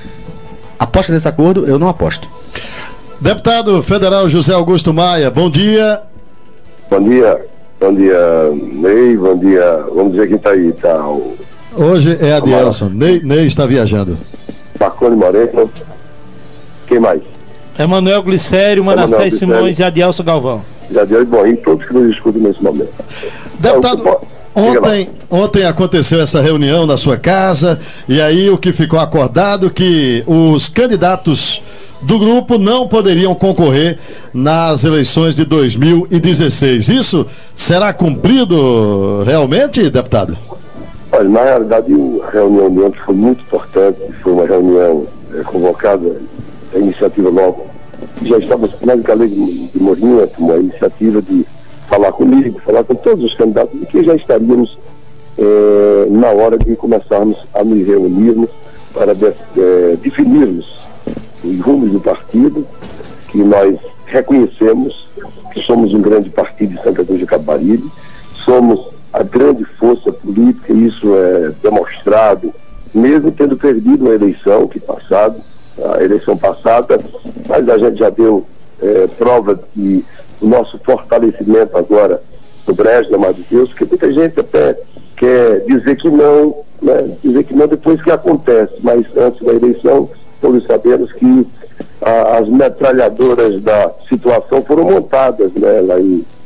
Speaker 5: aposta nesse acordo, eu não aposto.
Speaker 1: Deputado federal José Augusto Maia, bom dia.
Speaker 10: Bom dia, Ney, bom dia, vamos dizer quem está aí, tá?
Speaker 1: Hoje é Adielson, Ney está viajando.
Speaker 10: Marconi Moreno, quem mais?
Speaker 4: Emanuel Glicério, Manassés Simões e Adielson Galvão.
Speaker 10: Bom, e todos que nos escutam nesse momento.
Speaker 1: Deputado, ontem aconteceu essa reunião na sua casa, e aí o que ficou acordado que os candidatos do grupo não poderiam concorrer nas eleições de 2016. Isso será cumprido realmente, deputado?
Speaker 10: Olha, na realidade a reunião de ontem foi muito importante, foi uma reunião convocada, a iniciativa nova. Já estávamos mais que a lei de movimento, uma iniciativa de falar comigo, falar com todos os candidatos, e que já estaríamos na hora de começarmos a nos reunirmos para definirmos os rumos do partido, que nós reconhecemos que somos um grande partido de Santa Cruz de Capibaribe, somos a grande força política, e isso é demonstrado, mesmo tendo perdido a eleição passada, mas a gente já deu prova de o nosso fortalecimento agora do Brejo, da Mãe de Deus, porque muita gente até quer dizer que não, né? Dizer que não depois que acontece, mas antes da eleição todos sabemos que as metralhadoras da situação foram montadas, né, lá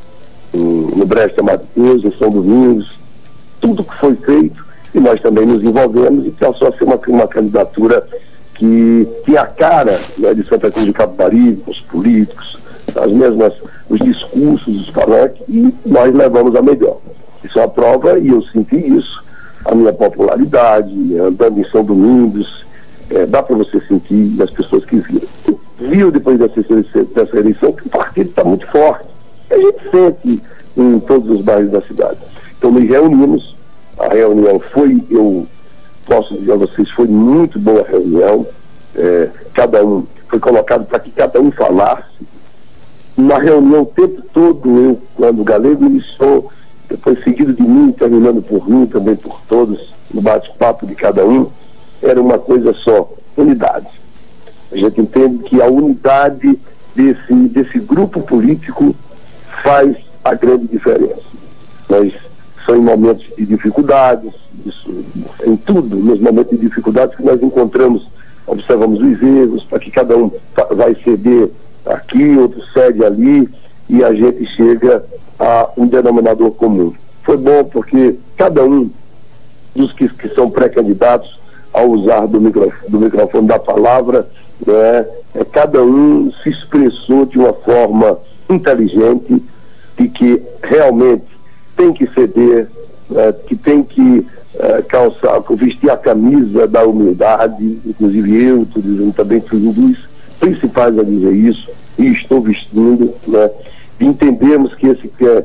Speaker 10: no Brejo da Mãe de Deus, em São Domingos, tudo que foi feito, e nós também nos envolvemos, e passou a ser uma candidatura que tinha a cara, né, de Santa Cruz de Capibaribe, os políticos, os discursos, os palanques, e nós levamos a melhor. Isso é a prova, e eu senti isso, a minha popularidade, andando em São Domingos, dá para você sentir das pessoas que viram. Viu depois dessa eleição que o partido está muito forte. A gente sente em todos os bairros da cidade. Então nos reunimos, a reunião foi, eu posso dizer a vocês, foi muito boa a reunião, cada um foi colocado para que cada um falasse. Na reunião o tempo todo, eu, quando o Galego iniciou, depois seguido de mim, terminando por mim, também por todos, no bate-papo de cada um, era uma coisa só, unidade. A gente entende que a unidade desse grupo político faz a grande diferença. Nós, são em momentos de dificuldades, em tudo, nos momentos de dificuldades que nós encontramos, observamos os erros, para que cada um vai ceder aqui, outro cede ali, e a gente chega a um denominador comum. Foi bom porque cada um dos que são pré-candidatos, ao usar do microfone da palavra, né? Cada um se expressou de uma forma inteligente e que realmente tem que ceder, que tem que vestir a camisa da humildade. Inclusive eu, estou dizendo, também fui um dos principais a dizer isso, e estou vestindo, né? E entendemos que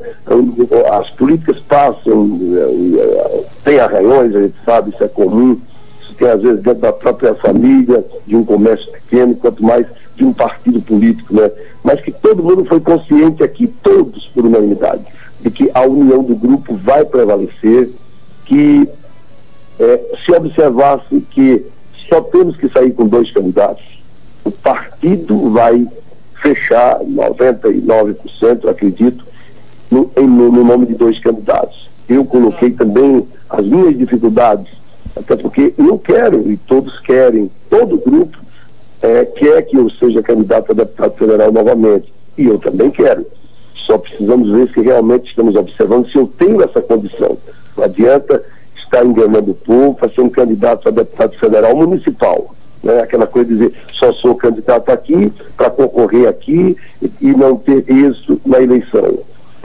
Speaker 10: as políticas passam, tem arranhões, a gente sabe, isso é comum, isso tem às vezes dentro da própria família, de um comércio pequeno, quanto mais de um partido político, né? Mas que todo mundo foi consciente aqui, todos por unanimidade, de que a união do grupo vai prevalecer, que se observasse que só temos que sair com 2 candidatos, o partido vai fechar 99%, acredito, no nome de 2 candidatos. Eu coloquei também as minhas dificuldades, até porque eu quero, e todos querem, todo grupo quer que eu seja candidato a deputado federal novamente, e eu também quero. Só precisamos ver se realmente estamos observando, se eu tenho essa condição. Não adianta estar enganando o povo para ser um candidato a deputado federal municipal, né? Aquela coisa de dizer, só sou candidato aqui para concorrer aqui e não ter êxito na eleição.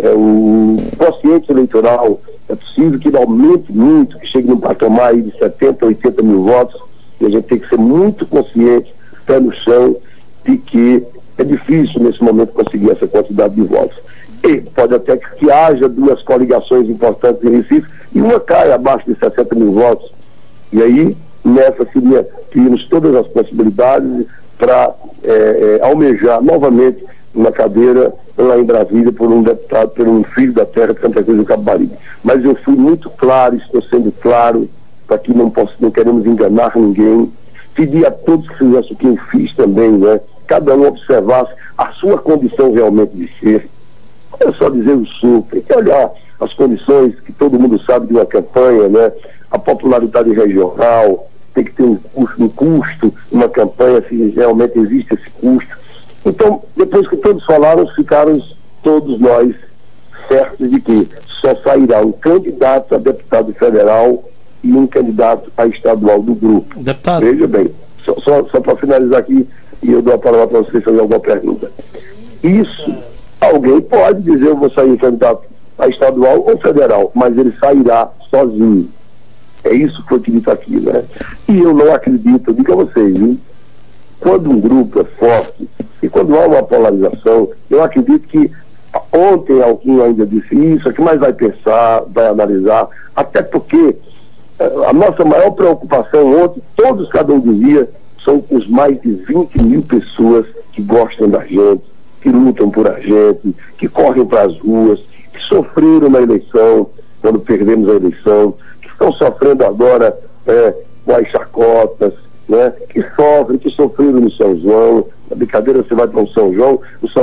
Speaker 10: O quociente eleitoral é possível que ele aumente muito, que chegue num patamar aí de 70, 80 mil votos, e a gente tem que ser muito consciente, pé no chão, de que é difícil nesse momento conseguir essa quantidade de votos. E pode até que haja 2 coligações importantes em Recife e uma caia abaixo de 60 mil votos. E aí, nessa teríamos todas as possibilidades para almejar novamente uma cadeira lá em Brasília por um deputado, por um filho da terra de Santa Cruz do Capibaribe. Mas eu fui muito claro, estou sendo claro, para que não queremos enganar ninguém. Pedi a todos que fizessem o que eu fiz também, né? Cada um observasse a sua condição realmente de ser. Não é só dizer o sul, tem que olhar as condições que todo mundo sabe de uma campanha, né? A popularidade regional, tem que ter um custo, uma campanha, se realmente existe esse custo. Então, depois que todos falaram, ficaram todos nós certos de que só sairá um candidato a deputado federal e um candidato a estadual do grupo.
Speaker 4: Deputado.
Speaker 10: Veja bem, só para finalizar aqui, e eu dou a palavra para vocês fazer alguma pergunta. Isso, alguém pode dizer, eu vou sair candidato a estadual ou federal, mas ele sairá sozinho. É isso que foi dito aqui, né? E eu não acredito, eu digo a vocês, viu? Quando um grupo é forte e quando há uma polarização, eu acredito que ontem alguém ainda disse isso, é que mais vai pensar, vai analisar, até porque a nossa maior preocupação ontem, cada um dizia, são os mais de 20 mil pessoas que gostam da gente, que lutam por a gente, que correm para as ruas, que sofreram na eleição, quando perdemos a eleição, que estão sofrendo agora com as chacotas, né? Que sofreram no São João. Na brincadeira, você vai para o São João,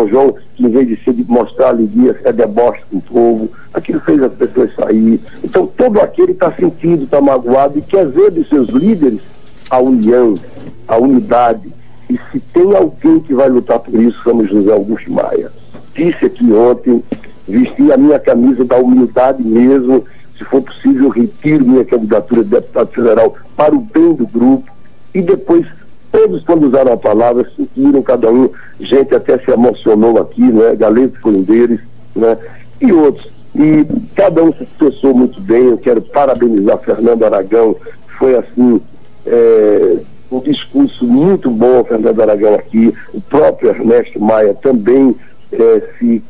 Speaker 10: que em vez de mostrar alegria, é deboche com o povo, aquilo fez as pessoas sair. Então, todo aquele está sentindo, está magoado e quer ver de seus líderes a união, a unidade. E se tem alguém que vai lutar por isso, somos José Augusto Maia. Disse aqui ontem, vesti a minha camisa da humildade mesmo, se for possível, eu retiro minha candidatura de deputado federal para o bem do grupo. E depois, todos quando usaram a palavra, sentiram cada um, gente até se emocionou aqui, né? Galego foi um deles, né? E outros. E cada um se expressou muito bem. Eu quero parabenizar Fernando Aragão, foi assim, um discurso muito bom, Fernando Aragão aqui. O próprio Ernesto Maia também se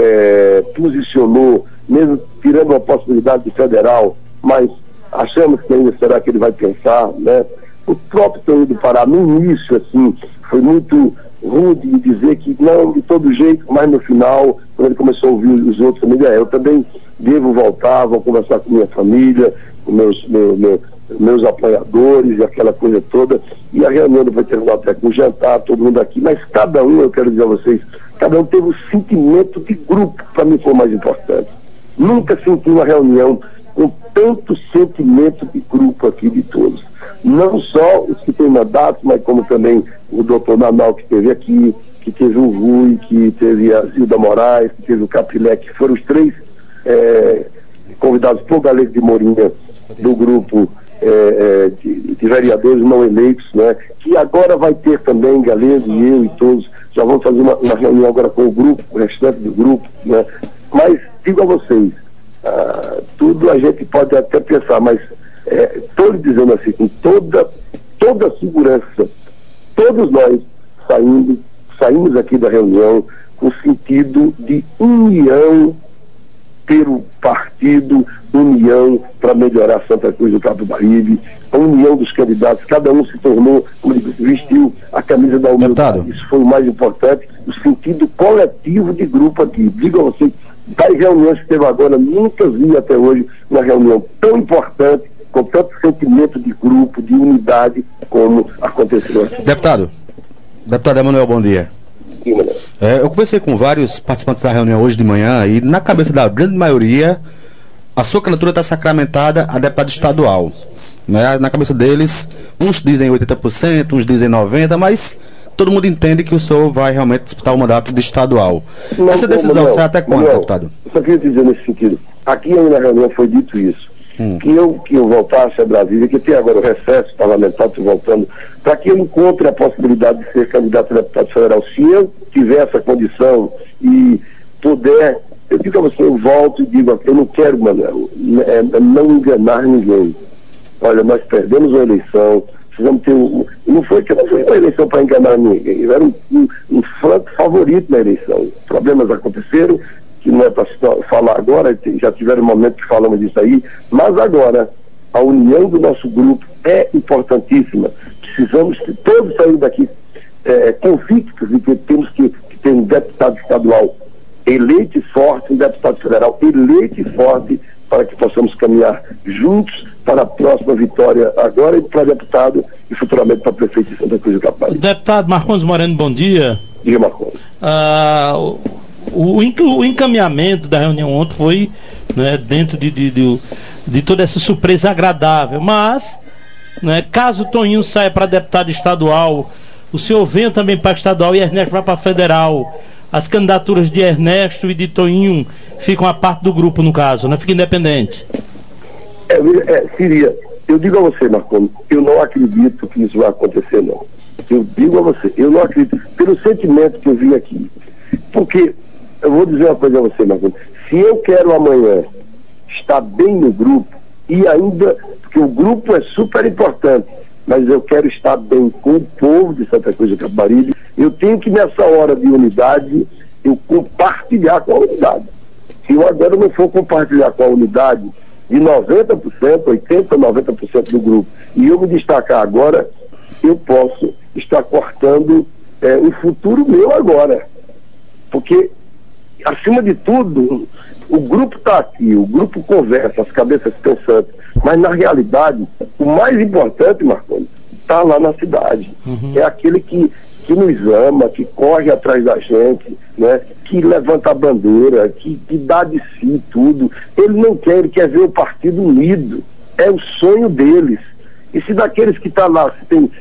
Speaker 10: posicionou, mesmo tirando a possibilidade de federal, mas achamos que ainda será que ele vai pensar, né? O próprio Toninho do Pará, no início, assim, foi muito rude de dizer que não, de todo jeito, mas no final, quando ele começou a ouvir os outros, eu também devo voltar, vou conversar com minha família, com meus apoiadores e aquela coisa toda, e a reunião vai terminar até com o jantar, todo mundo aqui, mas cada um, eu quero dizer a vocês, cada um teve um sentimento de grupo, para mim foi o mais importante. Nunca senti uma reunião com tanto sentimento de grupo aqui de todos. Não só os que têm mandato, mas como também o doutor Nanal que esteve aqui, que teve o Rui, que teve a Zilda Moraes, que teve o Capilé, que foram os 3 convidados por Galego de Morinha do grupo de vereadores não eleitos, né? Que agora vai ter também Galego e eu e todos, já vamos fazer uma reunião agora com o grupo, o restante do grupo, né? Mas digo a vocês, tudo a gente pode até pensar, mas estou lhe dizendo assim, com toda segurança, todos nós saímos aqui da reunião com sentido de união pelo partido, união para melhorar Santa Cruz do Capibaribe, a união dos candidatos, cada um se tornou, como ele disse, vestiu a camisa da humildade. Isso foi o mais importante, o sentido coletivo de grupo aqui. Digo a vocês, das reuniões que teve agora, nunca vi até hoje uma reunião tão importante, com tanto sentimento de grupo, de unidade, como aconteceu aqui.
Speaker 5: Deputado Emanuel, bom dia.
Speaker 10: Sim, Manuel.
Speaker 5: Eu conversei com vários participantes da reunião hoje de manhã e na cabeça da grande maioria a sua candidatura está sacramentada a deputado estadual, né? Na cabeça deles, uns dizem 80%, uns dizem 90%, mas todo mundo entende que o senhor vai realmente disputar o mandato de estadual. Essa decisão sai até quando, deputado?
Speaker 10: Eu só queria dizer nesse sentido, aqui na reunião foi dito isso, que eu voltasse a Brasília, que tem agora o recesso parlamentar, estou voltando, para que eu encontre a possibilidade de ser candidato a deputado federal. Se eu tiver essa condição e puder, eu digo a você, eu volto e digo, eu não quero, Manuel, não enganar ninguém. Olha, nós perdemos uma eleição, precisamos ter não foi uma eleição para enganar ninguém, eu era um franco favorito na eleição. Problemas aconteceram, que não é para falar agora, já tiveram um momento que falamos disso aí, mas agora a união do nosso grupo é importantíssima. Precisamos todos sair daqui convictos de que temos que ter um deputado estadual eleito e forte, um deputado federal eleito e forte, para que possamos caminhar juntos para a próxima vitória agora e para deputado e futuramente para prefeito de Santa Cruz do Capibaribe.
Speaker 4: Deputado Marcondes Moreno, bom dia.
Speaker 10: Diga, Marcondes.
Speaker 4: O encaminhamento da reunião ontem foi, né, dentro de toda essa surpresa agradável, mas, né, caso o Toninho saia para deputado estadual, o senhor venha também para estadual e Ernesto vai para federal, as candidaturas de Ernesto e de Toninho ficam a parte do grupo, no caso, né? Fica independente.
Speaker 10: Seria, eu digo a você, Marcondes, eu não acredito que isso vai acontecer, não. Eu digo a você, eu não acredito, pelo sentimento que eu vi aqui. Porque, eu vou dizer uma coisa a você, Marcondes, se eu quero amanhã estar bem no grupo, e ainda, porque o grupo é super importante, mas eu quero estar bem com o povo de Santa Cruz do Capibaribe, eu tenho que, nessa hora de unidade, eu compartilhar com a unidade. Se eu agora não for compartilhar com a unidade de 90%, 80%, 90% do grupo, e eu me destacar agora, eu posso estar cortando o futuro meu agora. Porque, acima de tudo, o grupo está aqui, o grupo conversa, as cabeças pensantes, mas na realidade, o mais importante, Marconi, está lá na cidade. É aquele que nos ama, que corre atrás da gente, né? Que levanta a bandeira, que dá de si tudo. Ele não quer, ele quer ver o partido unido. É o sonho deles. E se daqueles que estão lá, se tem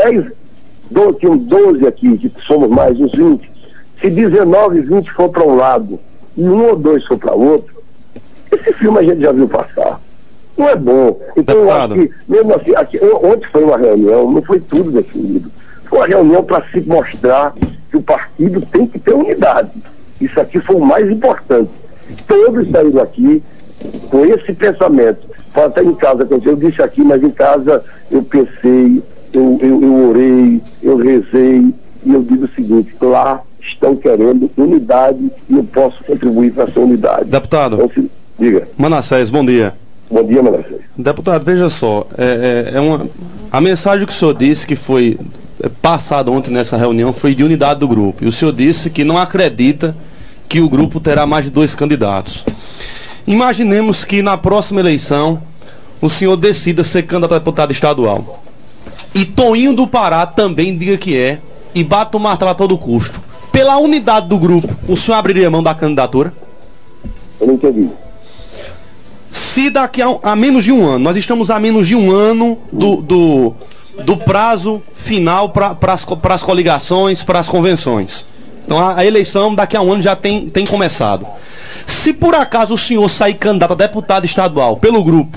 Speaker 10: 12 aqui, que somos mais uns 20, se 19, 20 for para um lado e 1 ou 2 for para outro, esse filme a gente já viu passar. Não é bom. Então, eu acho que, mesmo assim, ontem foi uma reunião, não foi tudo definido. Foi uma reunião para se mostrar que o partido tem que ter unidade. Isso aqui foi o mais importante. Todos saíram aqui com esse pensamento. Foi até em casa, eu disse aqui, mas em casa eu pensei, eu orei, eu rezei, e eu digo o seguinte, lá estão querendo unidade e eu posso contribuir para essa unidade.
Speaker 8: Deputado,
Speaker 10: então, diga.
Speaker 8: Manassés, bom dia.
Speaker 10: Bom dia, Manassés.
Speaker 8: Deputado, veja só, a mensagem que o senhor disse que foi passada ontem nessa reunião foi de unidade do grupo, e o senhor disse que não acredita que o grupo terá mais de 2 candidatos. Imaginemos que na próxima eleição o senhor decida ser candidato a deputado estadual e Toninho do Pará também diga que é e bata o martelo a todo custo. Pela unidade do grupo, o senhor abriria mão da candidatura?
Speaker 10: Eu não entendi.
Speaker 8: Se daqui a menos de um ano, nós estamos a menos de um ano do prazo final para as coligações, para as convenções. Então a eleição daqui a um ano já tem começado. Se por acaso o senhor sair candidato a deputado estadual pelo grupo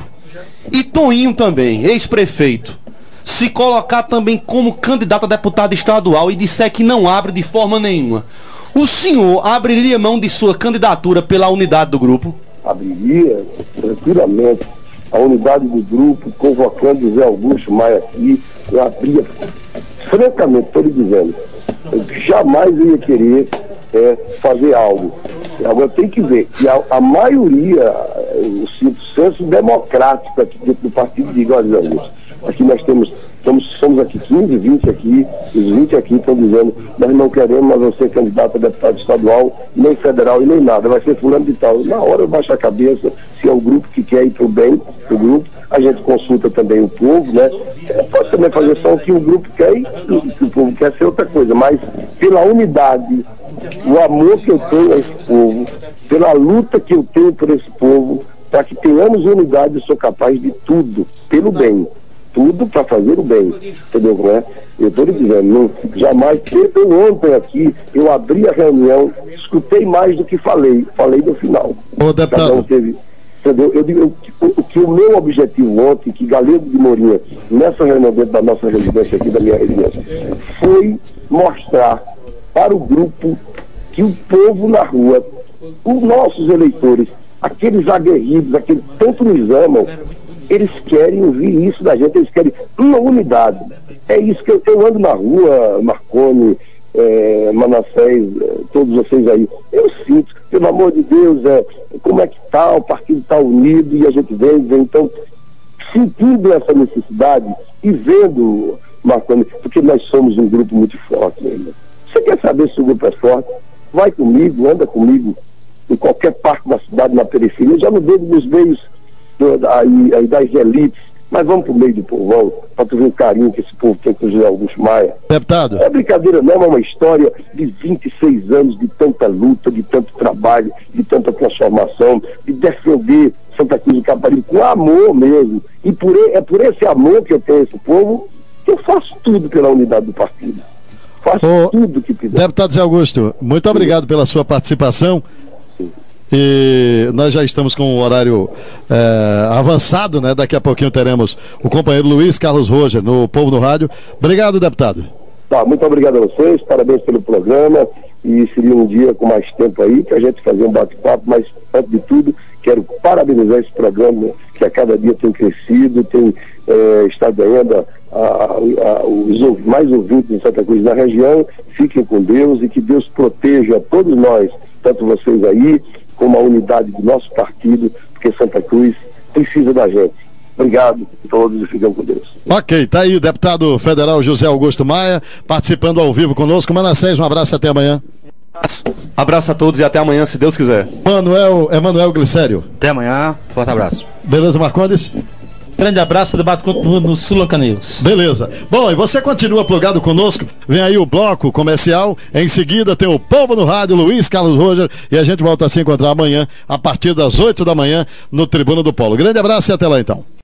Speaker 8: E Toninho também, ex-prefeito, se colocar também como candidato a deputado estadual e disser que não abre de forma nenhuma, o senhor abriria mão de sua candidatura pela unidade do grupo?
Speaker 10: Abriria tranquilamente a unidade do grupo, convocando o Zé Augusto Maia aqui. Eu abria, francamente, estou lhe dizendo, eu jamais ia querer fazer algo. Agora tem que ver que a maioria, o senso democrático aqui dentro do partido de Zé Augusto. Aqui nós somos aqui 15, 20 aqui, os 20 aqui estão dizendo, nós não queremos, mas você candidato a deputado estadual, nem federal e nem nada, vai ser fulano de tal. Na hora eu baixo a cabeça, se é o grupo que quer ir para o bem do grupo, a gente consulta também o povo, né? Pode também fazer só o que o grupo quer e o povo quer ser outra coisa, mas pela unidade, o amor que eu tenho a esse povo, pela luta que eu tenho por esse povo, para que tenhamos unidade, eu sou capaz de tudo, pelo bem. Tudo para fazer o bem, entendeu, né? Eu estou lhe dizendo, não, jamais, eu ontem aqui, eu abri a reunião, escutei mais do que falei no final.
Speaker 1: Ô, deputado.
Speaker 10: Teve, entendeu? Eu digo que o meu objetivo ontem, que Galego de Mourinho, nessa reunião dentro da nossa residência aqui, da minha residência, foi mostrar para o grupo que o povo na rua, os nossos eleitores, aqueles aguerridos, aqueles que tanto nos amam, eles querem ouvir isso da gente, eles querem uma unidade. É isso que eu ando na rua, Marconi, Manassés, todos vocês aí. Eu sinto, pelo amor de Deus, como é que tá, o partido está unido e a gente vem. Então, sentindo essa necessidade e vendo, Marconi, porque nós somos um grupo muito forte ainda. Você quer saber se o grupo é forte? Vai comigo, anda comigo em qualquer parte da cidade, na periferia. Eu já não vejo nos meios aí das elites, mas vamos pro meio do povão, para tu ver o carinho que esse povo tem com o José Augusto Maia.
Speaker 1: Deputado.
Speaker 10: É brincadeira não, é uma história de 26 anos de tanta luta, de tanto trabalho, de tanta transformação, de defender Santa Cruz do Caparibe com amor mesmo. E é por esse amor que eu tenho a esse povo que eu faço tudo pela unidade do partido. Faço tudo que puder.
Speaker 1: Deputado Zé Augusto, muito obrigado pela sua participação. E nós já estamos com o horário avançado, né? Daqui a pouquinho teremos o companheiro Luiz Carlos Roger no Povo no Rádio. Obrigado, deputado.
Speaker 10: Tá, muito obrigado a vocês, parabéns pelo programa, e seria um dia com mais tempo aí, que a gente fazer um bate-papo, mas antes de tudo, quero parabenizar esse programa, que a cada dia tem crescido, está ganhando os mais ouvintes em Santa Cruz da região. Fiquem com Deus e que Deus proteja todos nós, tanto vocês aí, como a unidade do nosso partido, porque Santa Cruz precisa da gente. Obrigado a todos e fiquem com Deus.
Speaker 1: Ok, tá aí o deputado federal José Augusto Maia, participando ao vivo conosco. Manassés, um abraço e até amanhã.
Speaker 8: Abraço a todos e até amanhã, se Deus quiser.
Speaker 1: Emanuel Glicério.
Speaker 5: Até amanhã, forte abraço.
Speaker 1: Beleza, Marcondes?
Speaker 4: Grande abraço, debate continua no Sulanca News.
Speaker 1: Beleza. Bom, e você continua plugado conosco, vem aí o bloco comercial, em seguida tem o Povo no Rádio, Luiz Carlos Roger, e a gente volta a se encontrar amanhã, a partir das 8 da manhã, no Tribuna do Polo. Grande abraço e até lá então.